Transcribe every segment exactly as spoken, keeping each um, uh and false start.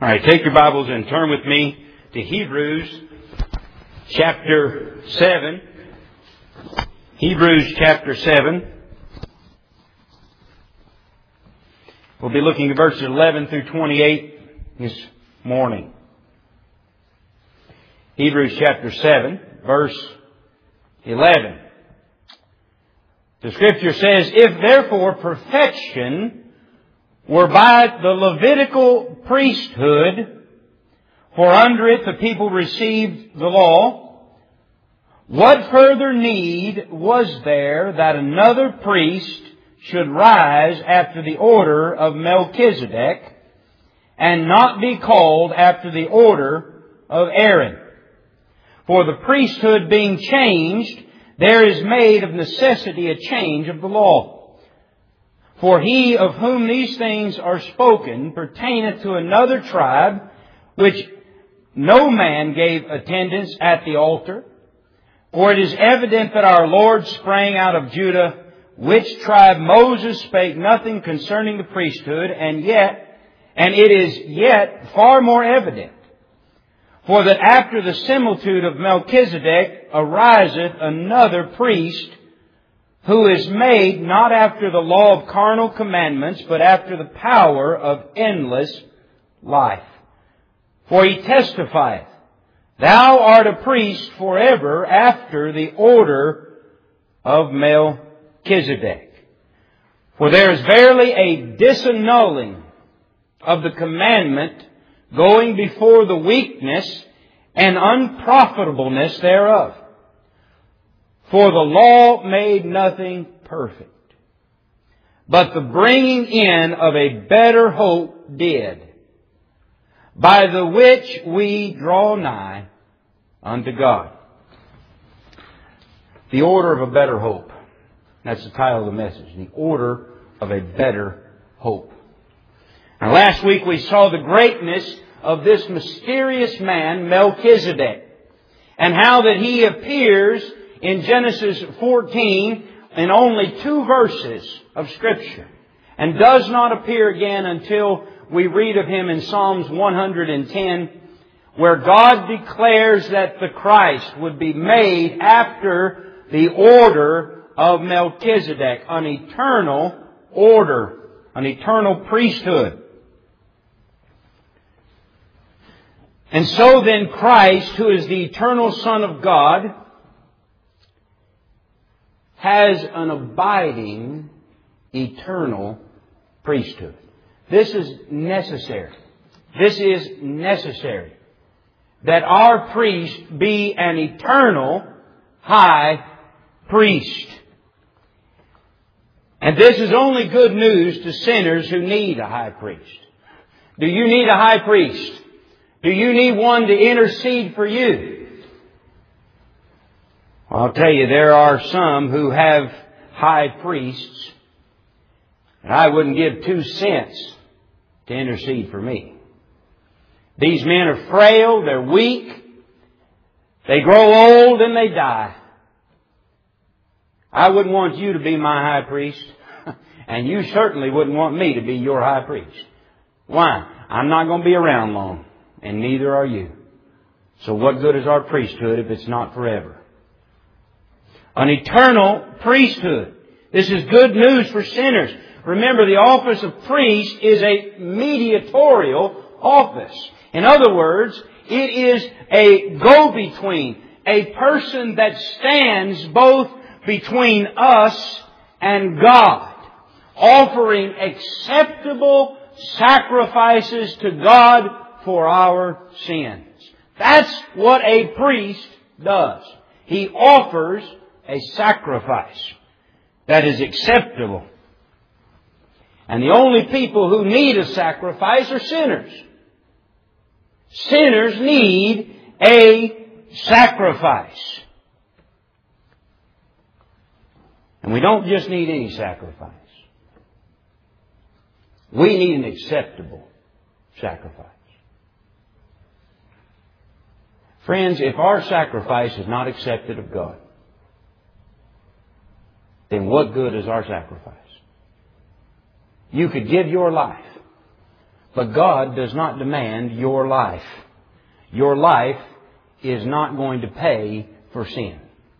All right, take your Bibles and turn with me to Hebrews chapter seven. Hebrews chapter seven. We'll be looking at verses eleven through twenty-eight this morning. Hebrews chapter seven, verse eleven. The Scripture says, "If therefore perfection were by the Levitical priesthood, for under it the people received the law, what further need was there that another priest should rise after the order of Melchizedek, and not be called after the order of Aaron? For the priesthood being changed, there is made of necessity a change of the law. For he of whom these things are spoken pertaineth to another tribe, which no man gave attendance at the altar. For it is evident that our Lord sprang out of Judah, which tribe Moses spake nothing concerning the priesthood, and yet, and it is yet far more evident. For that after the similitude of Melchizedek ariseth another priest, who is made not after the law of carnal commandments, but after the power of endless life. For he testifieth, Thou art a priest forever after the order of Melchizedek. For there is verily a disannulling of the commandment going before the weakness and unprofitableness thereof. For the law made nothing perfect, but the bringing in of a better hope did, by the which we draw nigh unto God." The order of a better hope. That's the title of the message. The order of a better hope. Now, last week we saw the greatness of this mysterious man, Melchizedek, and how that he appears in Genesis fourteen in only two verses of Scripture, and does not appear again until we read of him in Psalms one hundred ten, where God declares that the Christ would be made after the order of Melchizedek, an eternal order, an eternal priesthood. And so then Christ, who is the eternal Son of God, has an abiding, eternal priesthood. This is necessary. This is necessary. That our priest be an eternal high priest. And this is only good news to sinners who need a high priest. Do you need a high priest? Do you need one to intercede for you? I'll tell you, there are some who have high priests, and I wouldn't give two cents to intercede for me. These men are frail, they're weak, they grow old and they die. I wouldn't want you to be my high priest, and you certainly wouldn't want me to be your high priest. Why? I'm not going to be around long, and neither are you. So what good is our priesthood if it's not forever? An eternal priesthood. This is good news for sinners. Remember, the office of priest is a mediatorial office. In other words, it is a go-between, a person that stands both between us and God, offering acceptable sacrifices to God for our sins. That's what a priest does. He offers a sacrifice that is acceptable. And the only people who need a sacrifice are sinners. Sinners need a sacrifice. And we don't just need any sacrifice. We need an acceptable sacrifice. Friends, if our sacrifice is not accepted of God, then what good is our sacrifice? You could give your life But God does not demand your life. Your life is not going to pay for sin.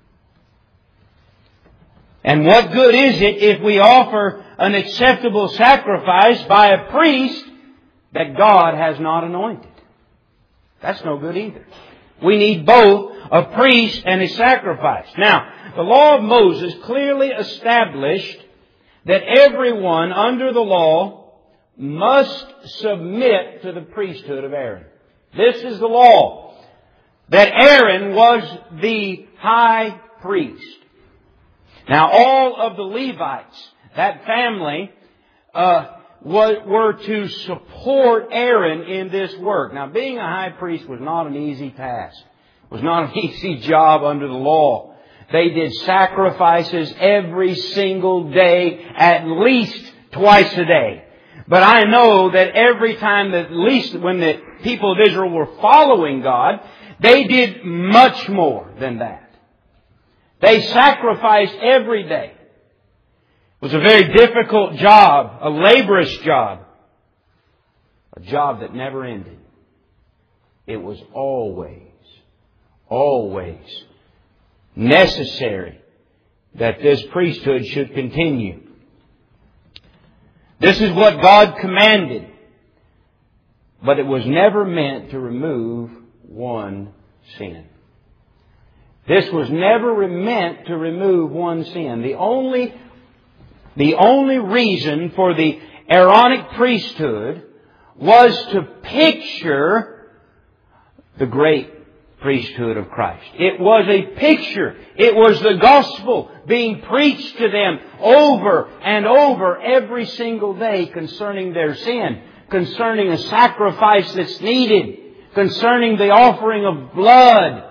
And what good is it if we offer an acceptable sacrifice by a priest that God has not anointed? That's no good either. We need both a priest and a sacrifice. Now, the law of Moses clearly established that everyone under the law must submit to the priesthood of Aaron. This is the law. That Aaron was the high priest. Now, all of the Levites, that family, uh, were to support Aaron in this work. Now, being a high priest was not an easy task. It was not an easy job under the law. They did sacrifices every single day, at least twice a day. But I know that every time, that at least when the people of Israel were following God, they did much more than that. They sacrificed every day. It was a very difficult job, a laborious job, a job that never ended. It was always, always necessary that this priesthood should continue. This is what God commanded, but it was never meant to remove one sin. This was never meant to remove one sin. The only The only reason for the Aaronic priesthood was to picture the great priesthood of Christ. It was a picture. It was the gospel being preached to them over and over every single day concerning their sin, concerning a sacrifice that's needed, concerning the offering of blood.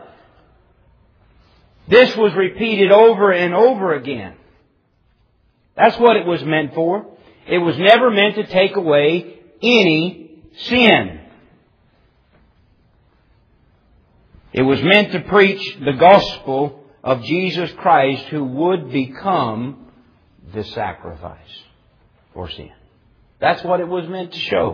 This was repeated over and over again. That's what it was meant for. It was never meant to take away any sin. It was meant to preach the gospel of Jesus Christ, who would become the sacrifice for sin. That's what it was meant to show.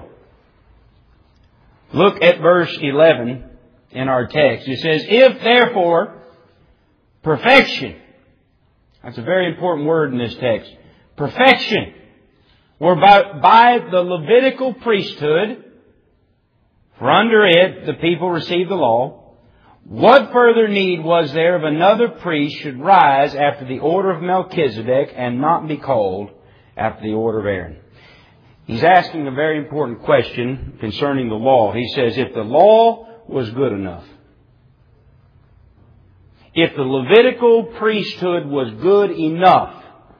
Look at verse eleven in our text. It says, "If therefore perfection," that's a very important word in this text, perfection were by, by the Levitical priesthood, for under it the people received the law, what further need was there of another priest should rise after the order of Melchizedek and not be called after the order of Aaron? He's asking a very important question concerning the law. He says, if the law was good enough, if the Levitical priesthood was good enough,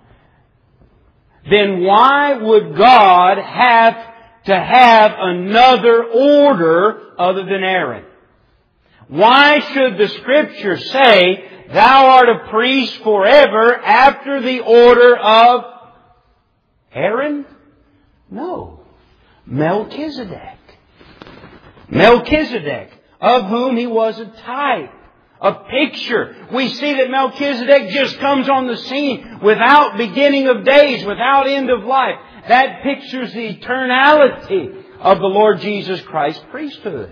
then why would God have to have another order other than Aaron? Why should the Scripture say, "Thou art a priest forever after the order of Aaron"? No. Melchizedek. Melchizedek, of whom he was a type. A picture. We see that Melchizedek just comes on the scene without beginning of days, without end of life. That pictures the eternality of the Lord Jesus Christ's priesthood.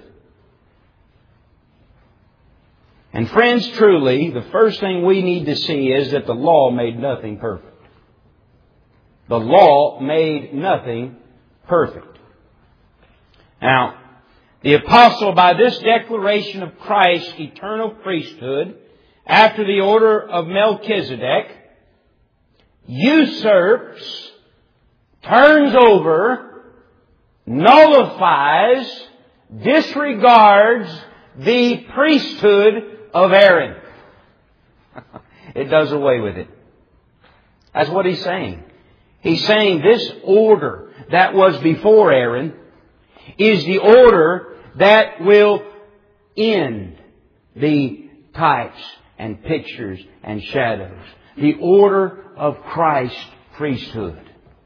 And friends, truly, the first thing we need to see is that the law made nothing perfect. The law made nothing perfect. Now, the apostle, by this declaration of Christ's eternal priesthood, after the order of Melchizedek, usurps, turns over, nullifies, disregards the priesthood of Aaron. It does away with it. That's what he's saying. He's saying this order that was before Aaron is the order that will end the types and pictures and shadows. The order of Christ's priesthood.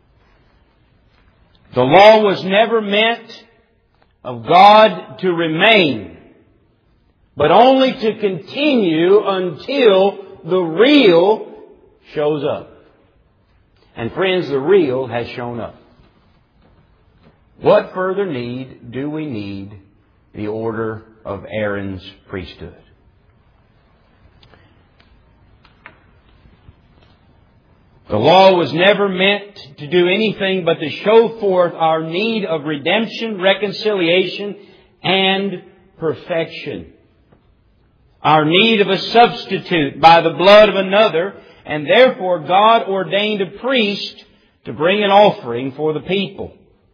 The law was never meant of God to remain, but only to continue until the real shows up. And friends, the real has shown up. What further need do we need the order of Aaron's priesthood? The law was never meant to do anything but to show forth our need of redemption, reconciliation, and perfection. Our need of a substitute by the blood of another, and therefore God ordained a priest to bring an offering for the people.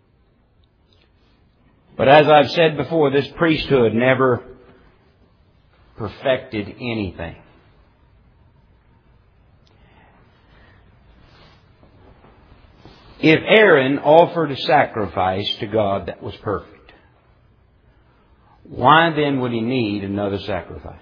But as I've said before, this priesthood never perfected anything. If Aaron offered a sacrifice to God that was perfect, why then would he need another sacrifice?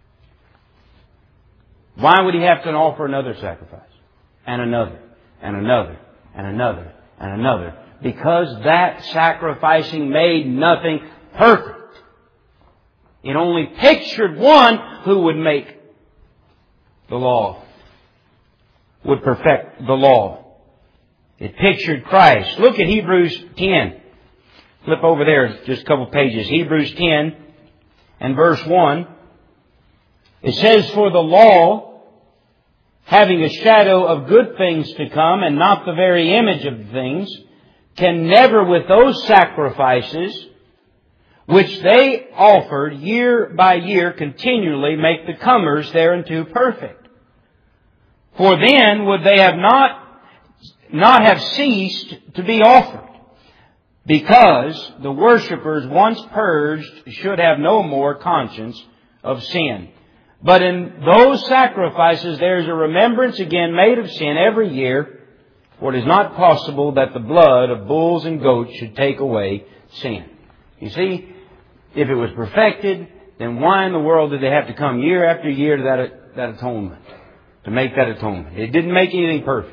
Why would he have to offer another sacrifice? And another, and another, and another, and another. Because that sacrificing made nothing perfect. It only pictured one who would make the law, would perfect the law. It pictured Christ. Look at Hebrews ten. Flip over there just a couple pages. Hebrews ten and verse one. It says, "For the law, having a shadow of good things to come and not the very image of the things, can never with those sacrifices which they offered year by year continually make the comers thereunto perfect. For then would they have not not have ceased to be offered, because the worshippers once purged should have no more conscience of sin. But in those sacrifices there is a remembrance again made of sin every year, for it is not possible that the blood of bulls and goats should take away sin." You see, if it was perfected, then why in the world did they have to come year after year to that, that atonement, to make that atonement? It didn't make anything perfect.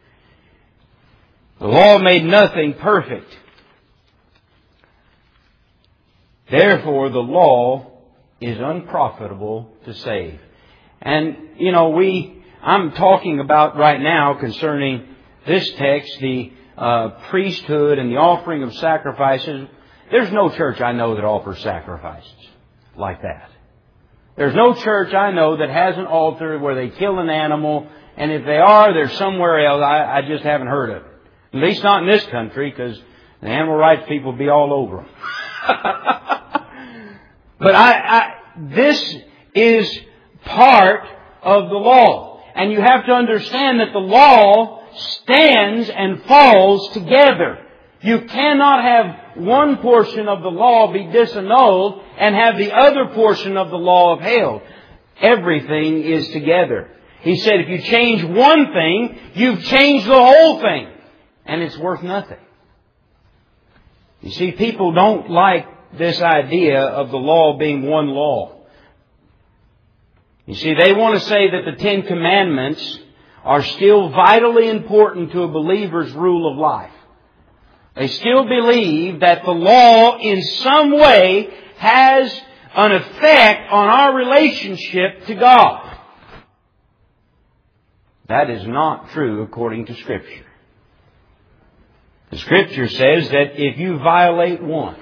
The law made nothing perfect. Therefore, the law is unprofitable to save. And, you know, we, I'm talking about right now concerning this text, the uh, priesthood and the offering of sacrifices. There's no church I know that offers sacrifices like that. There's no church I know that has an altar where they kill an animal, and if they are, they're somewhere else. I, I just haven't heard of it. At least not in this country, because the animal rights people be all over them. But I, I, this is part of the law. And you have to understand that the law stands and falls together. You cannot have one portion of the law be disannulled and have the other portion of the law upheld. Everything is together. He said if you change one thing, you've changed the whole thing. And it's worth nothing. You see, people don't like this idea of the law being one law. You see, they want to say that the Ten Commandments are still vitally important to a believer's rule of life. They still believe that the law in some way has an effect on our relationship to God. That is not true according to Scripture. The Scripture says that if you violate one,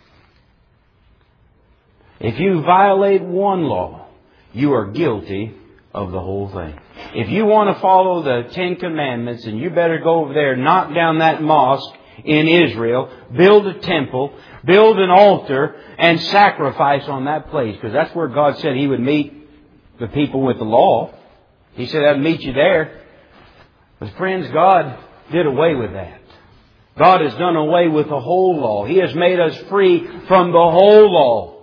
if you violate one law, you are guilty of the whole thing. If you want to follow the Ten Commandments, then you better go over there, knock down that mosque in Israel, build a temple, build an altar, and sacrifice on that place. Because that's where God said He would meet the people with the law. He said I'd meet you there. But friends, God did away with that. God has done away with the whole law. He has made us free from the whole law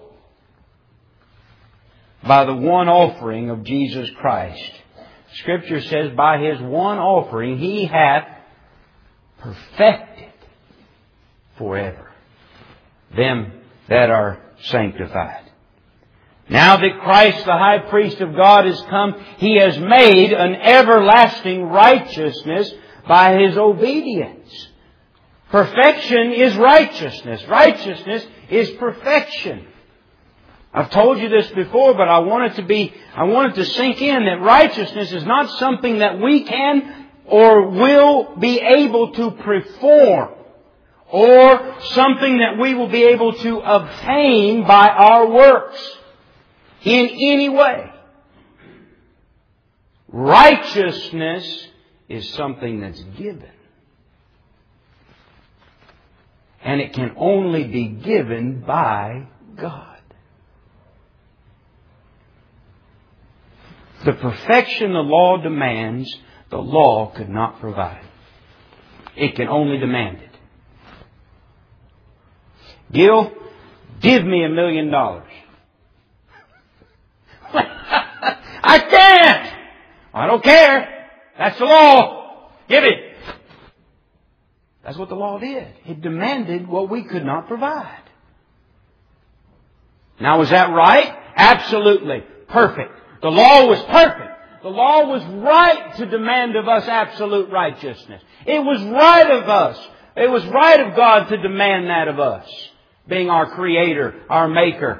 by the one offering of Jesus Christ. Scripture says, by His one offering He hath perfected forever them that are sanctified. Now that Christ, the high priest of God, is come, He has made an everlasting righteousness by His obedience. Perfection is righteousness. Righteousness is perfection. I've told you this before, but I want it to be, I want it to sink in that righteousness is not something that we can or will be able to perform or something that we will be able to obtain by our works in any way. Righteousness is something that's given. And it can only be given by God. The perfection the law demands, the law could not provide. It can only demand it. Gil, give me a million dollars. I can't! I don't care. That's the law. Give it. That's what the law did. It demanded what we could not provide. Now, was that right? Absolutely. Perfect. The law was perfect. The law was right to demand of us absolute righteousness. It was right of us. It was right of God to demand that of us, being our Creator, our Maker.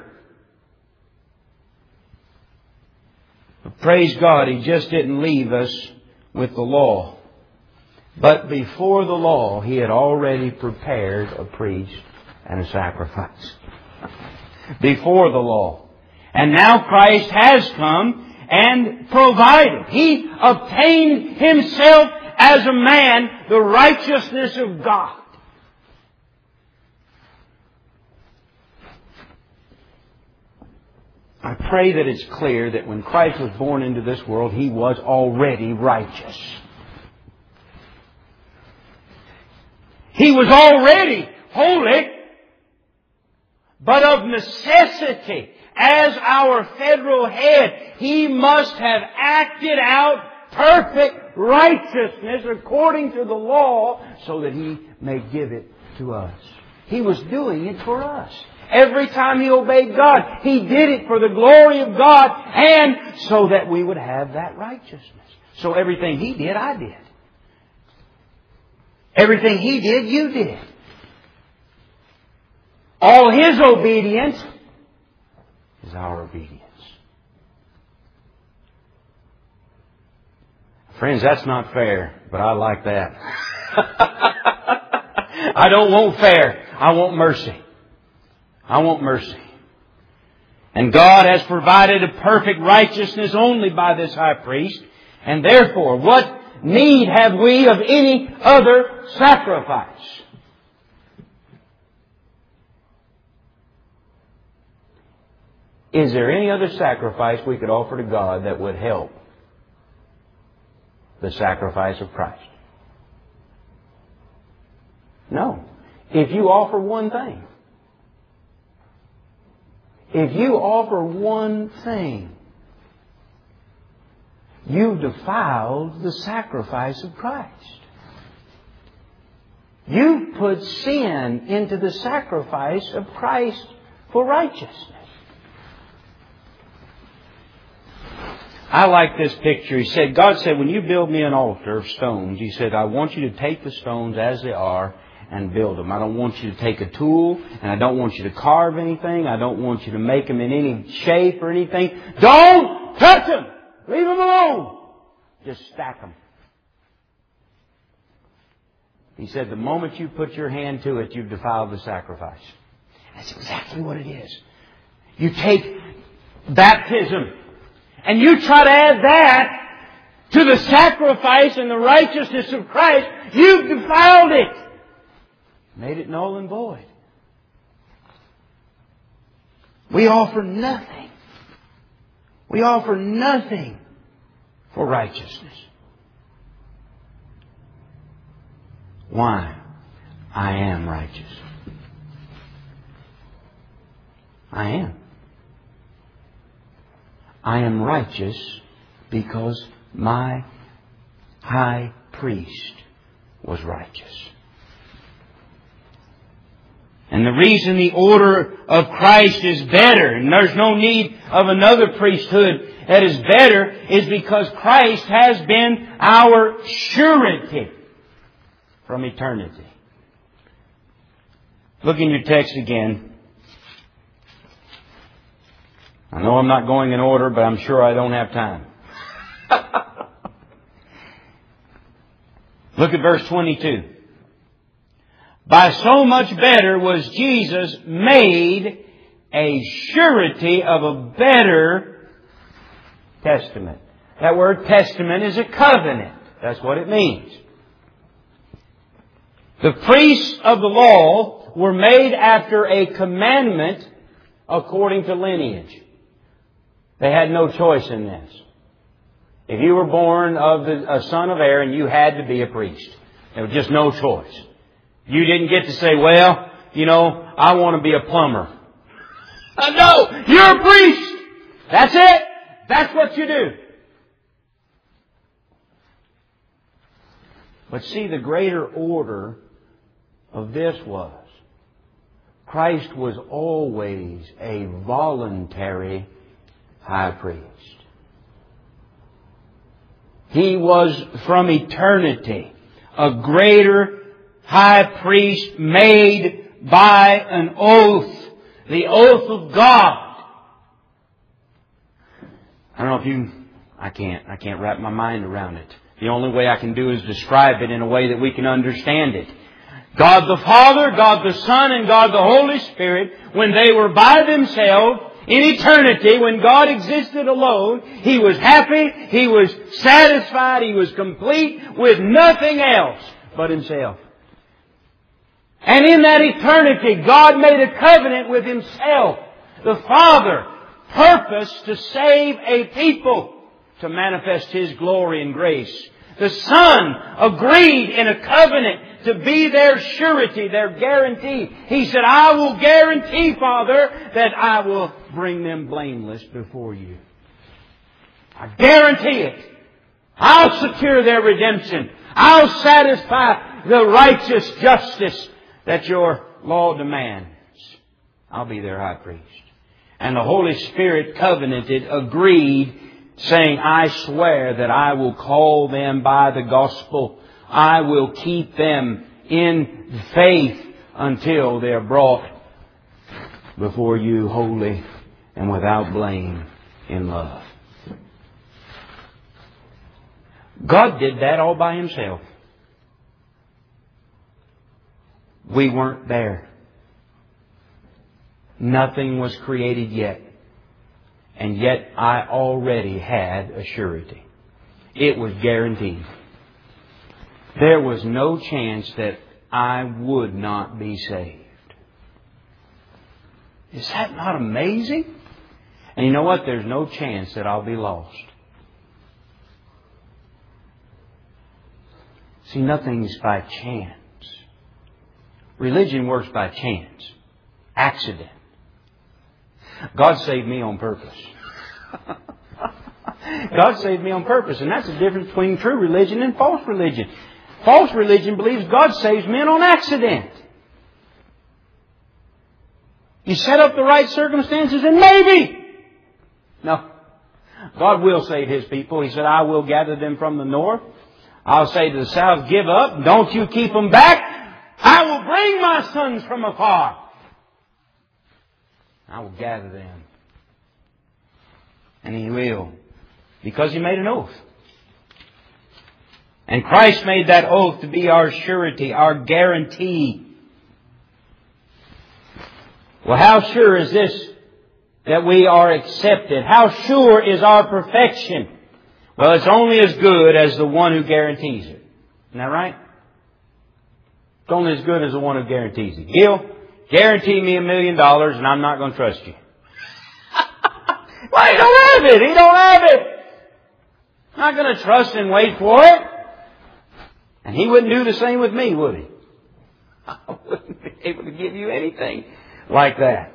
But praise God, He just didn't leave us with the law. But before the law, He had already prepared a priest and a sacrifice. Before the law. And now Christ has come and provided. He obtained Himself as a man the righteousness of God. I pray that it's clear that when Christ was born into this world, He was already righteous. He was already holy, but of necessity, as our federal head, He must have acted out perfect righteousness according to the law so that He may give it to us. He was doing it for us. Every time He obeyed God, He did it for the glory of God and so that we would have that righteousness. So everything He did, I did. Everything He did, you did. All His obedience is our obedience. Friends, that's not fair, but I like that. I don't want fair. I want mercy. I want mercy. And God has provided a perfect righteousness only by this high priest. And therefore, what need have we of any other sacrifice? Is there any other sacrifice we could offer to God that would help the sacrifice of Christ? No. If you offer one thing, if you offer one thing, you've defiled the sacrifice of Christ. You put sin into the sacrifice of Christ for righteousness. I like this picture. He said, God said, when you build me an altar of stones, He said, I want you to take the stones as they are and build them. I don't want you to take a tool, and I don't want you to carve anything. I don't want you to make them in any shape or anything. Don't touch them! Leave them alone! Just stack them. He said, the moment you put your hand to it, you've defiled the sacrifice. That's exactly what it is. You take baptism, and you try to add that to the sacrifice and the righteousness of Christ, you've defiled it. Made it null and void. We offer nothing. We offer nothing for righteousness. Why? I am righteous. I am. I am righteous because my high priest was righteous. And the reason the order of Christ is better, and there's no need of another priesthood that is better, is because Christ has been our surety from eternity. Look in your text again. I know I'm not going in order, but I'm sure I don't have time. Look at verse twenty-two. by so much better was Jesus made a surety of a better testament. That word testament is a covenant. That's what it means. The priests of the law were made after a commandment according to lineage. They had no choice in this. If you were born of the, a son of Aaron, you had to be a priest. There was just no choice. You didn't get to say, well, you know, I want to be a plumber. Uh, no, you're a priest. That's it. That's what you do. But see, the greater order of this was, Christ was always a voluntary high priest. He was from eternity a greater high priest made by an oath, the oath of God. I don't know if you, I can't, I can't wrap my mind around it. The only way I can do is describe it in a way that we can understand it. God the Father, God the Son, and God the Holy Spirit, when they were by themselves in eternity, when God existed alone, He was happy, He was satisfied, He was complete with nothing else but Himself. And in that eternity, God made a covenant with Himself. The Father purposed to save a people to manifest His glory and grace. The Son agreed in a covenant to be their surety, their guarantee. He said, I will guarantee, Father, that I will bring them blameless before you. I guarantee it. I'll secure their redemption. I'll satisfy the righteous justice that your law demands. I'll be their high priest. And the Holy Spirit covenanted, agreed, saying, I swear that I will call them by the gospel. I will keep them in faith until they are brought before you holy and without blame in love. God did that all by Himself. We weren't there. Nothing was created yet. And yet I already had a surety. It was guaranteed. There was no chance that I would not be saved. Is that not amazing? And you know what? There's no chance that I'll be lost. See, nothing's by chance. Religion works by chance. Accident. God saved me on purpose. God saved me on purpose. And that's the difference between true religion and false religion. False religion believes God saves men on accident. You set up the right circumstances and maybe. No. God will save His people. He said, I will gather them from the north. I'll say to the south, give up. Don't you keep them back. I will bring my sons from afar. I will gather them. And He will. Because He made an oath. And Christ made that oath to be our surety, our guarantee. Well, how sure is this that we are accepted? How sure is our perfection? Well, it's only as good as the one who guarantees it. Isn't that right? It's only as good as the one who guarantees it. Gil, guarantee me a million dollars and I'm not going to trust you. Well, he don't have it. He don't have it. I'm not going to trust and wait for it. And He wouldn't do the same with me, would He? I wouldn't be able to give you anything like that.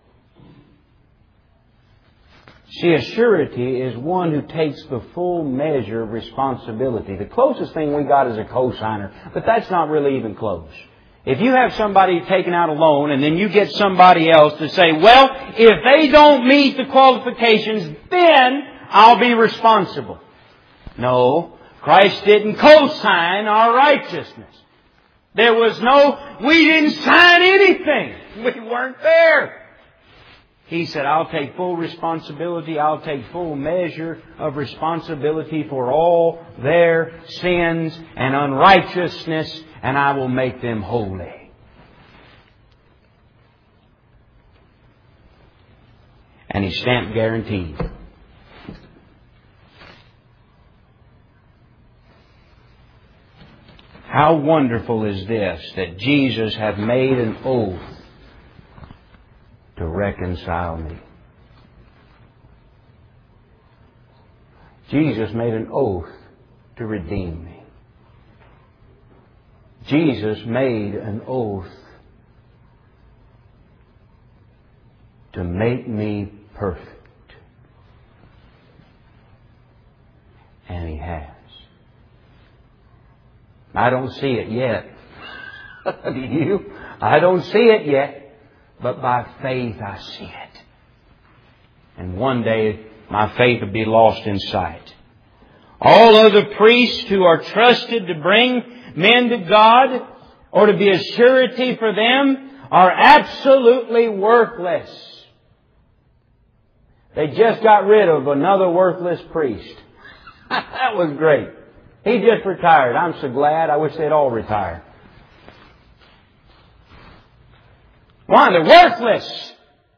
See, a surety is one who takes the full measure of responsibility. The closest thing we got is a cosigner, but that's not really even close. If you have somebody taking out a loan and then you get somebody else to say, well, if they don't meet the qualifications, then I'll be responsible. No, Christ didn't co-sign our righteousness. There was no, we didn't sign anything. We weren't there. He said, I'll take full responsibility. I'll take full measure of responsibility for all their sins and unrighteousness, and I will make them holy. And He's stamped guaranteed. How wonderful is this, that Jesus hath made an oath to reconcile me. Jesus made an oath to redeem me. Jesus made an oath to make me perfect. And He has. I don't see it yet. Do you? I don't see it yet. But by faith I see it. And one day my faith will be lost in sight. All other priests who are trusted to bring men to God or to be a surety for them are absolutely worthless. They just got rid of another worthless priest. That was great. He just retired. I'm so glad. I wish they'd all retire. Why? They're worthless.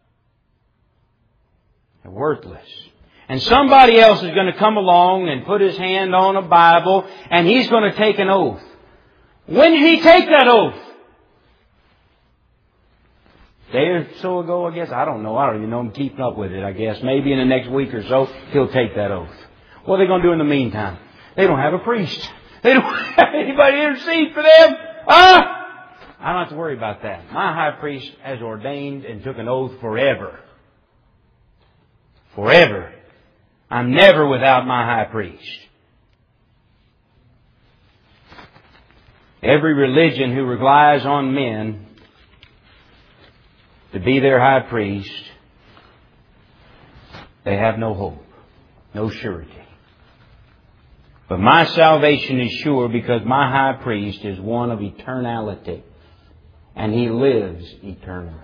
They're worthless. And somebody else is going to come along and put his hand on a Bible and he's going to take an oath. When did he take that oath? A day or so ago, I guess. I don't know. I don't even know. I'm keeping up with it, I guess. Maybe in the next week or so, he'll take that oath. What are they going to do in the meantime? They don't have a priest. They don't have anybody to intercede for them. Ah! I don't have to worry about that. My high priest has ordained and took an oath forever. Forever. I'm never without my high priest. Every religion who relies on men to be their high priest, they have no hope, no surety. But my salvation is sure because my high priest is one of eternality. And He lives eternally.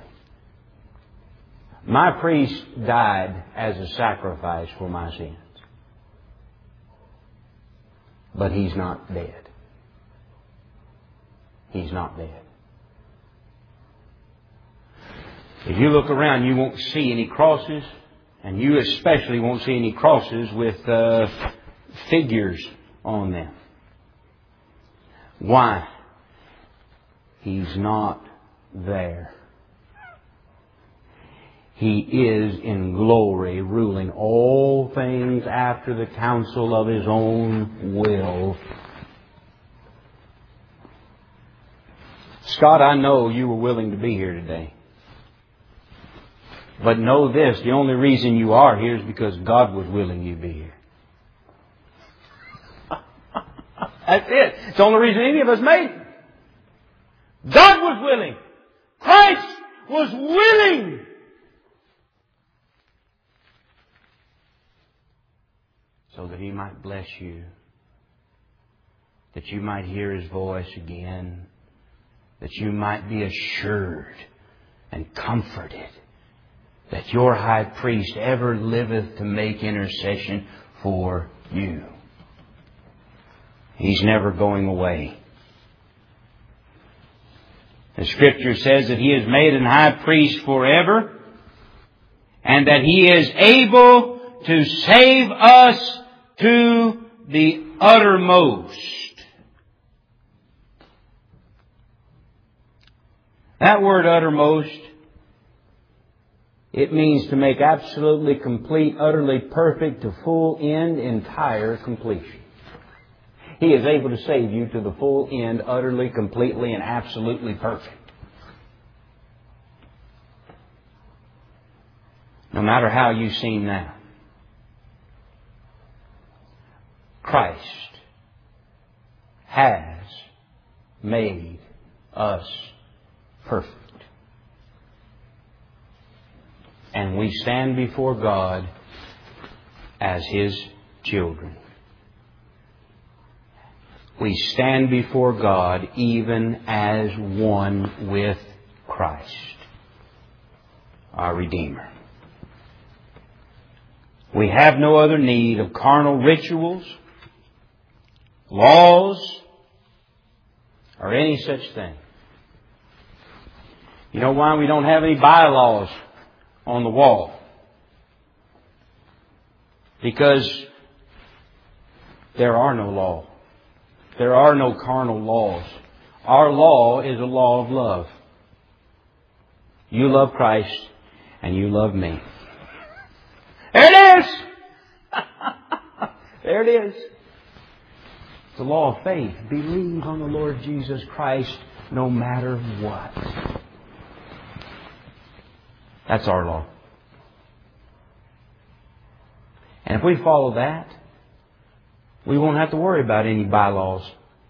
My priest died as a sacrifice for my sins. But He's not dead. He's not dead. If you look around, you won't see any crosses. And you especially won't see any crosses with uh, figures on them. Why? He's not there. He is in glory, ruling all things after the counsel of His own will. Scott, I know you were willing to be here today. But know this, the only reason you are here is because God was willing you to be here. That's it. It's the only reason any of us made it. God was willing. Christ was willing. So that He might bless you. That you might hear His voice again. That you might be assured and comforted that your high priest ever liveth to make intercession for you. He's never going away. The Scripture says that He is made an high priest forever and that He is able to save us to the uttermost. That word uttermost, it means to make absolutely complete, utterly perfect, to full end, entire completion. He is able to save you to the full end, utterly, completely, and absolutely perfect. No matter how you seem now. Christ has made us perfect. And we stand before God as His children. We stand before God even as one with Christ, our Redeemer. We have no other need of carnal rituals, laws, or any such thing. You know why we don't have any bylaws on the wall? Because there are no law. There are no carnal laws. Our law is a law of love. You love Christ and you love me. There it is! There it is. It's the law of faith. Believe on the Lord Jesus Christ no matter what. That's our law. And if we follow that, we won't have to worry about any bylaws.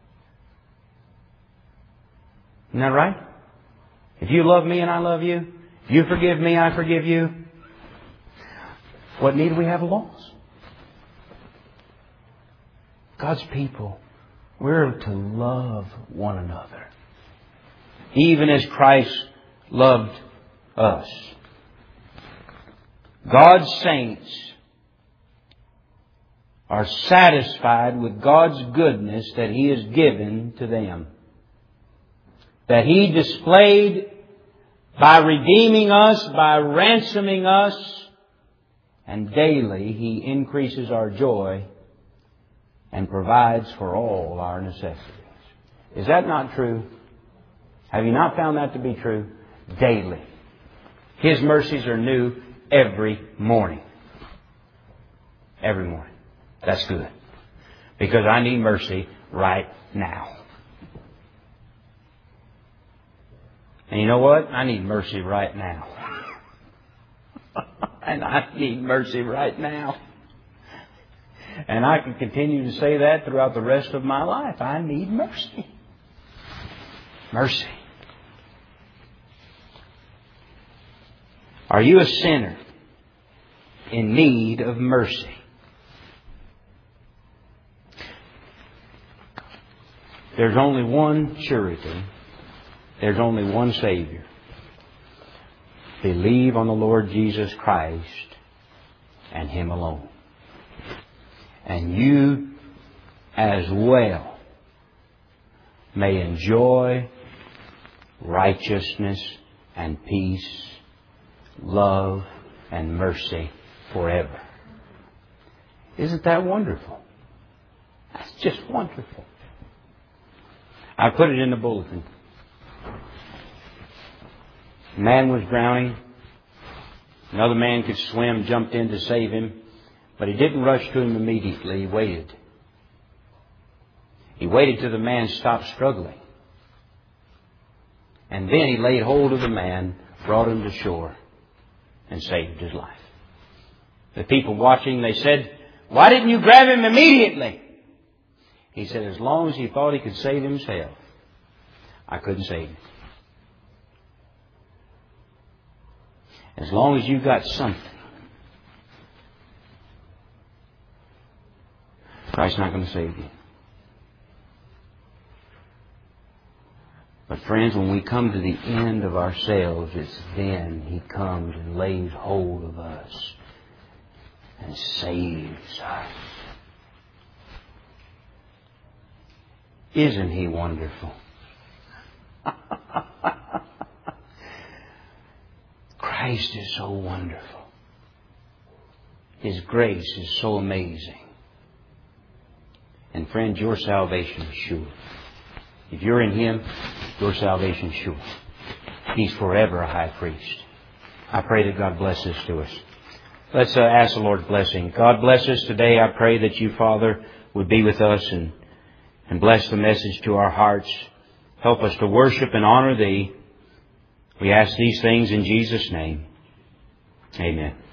Isn't that right? If you love me and I love you, if you forgive me, I forgive you, what need we have laws? God's people, we're to love one another, even as Christ loved us. God's saints are satisfied with God's goodness that He has given to them, that He displayed by redeeming us, by ransoming us, and daily He increases our joy and provides for all our necessities. Is that not true? Have you not found that to be true? Daily. His mercies are new every morning. Every morning. That's good. Because I need mercy right now. And you know what? I need mercy right now. And I need mercy right now. And I can continue to say that throughout the rest of my life. I need mercy. Mercy. Are you a sinner in need of mercy? There's only one surety. There's only one Savior. Believe on the Lord Jesus Christ and Him alone. And you as well may enjoy righteousness and peace, love and mercy forever. Isn't that wonderful? That's just wonderful. I put it in the bulletin. A man was drowning. Another man could swim, jumped in to save him. But he didn't rush to him immediately. He waited. He waited till the man stopped struggling. And then he laid hold of the man, brought him to shore, and saved his life. The people watching, they said, "Why didn't you grab him immediately?" He said, "As long as he thought he could save himself, I couldn't save him. As long as you got something, Christ's not going to save you." But friends, when we come to the end of ourselves, it's then He comes and lays hold of us and saves us. Isn't He wonderful? Christ is so wonderful. His grace is so amazing. And friends, your salvation is sure. If you're in Him, your salvation is sure. He's forever a high priest. I pray that God bless this to us. Let's uh, ask the Lord's blessing. God bless us today. I pray that You, Father, would be with us and, and bless the message to our hearts. Help us to worship and honor Thee. We ask these things in Jesus' name. Amen.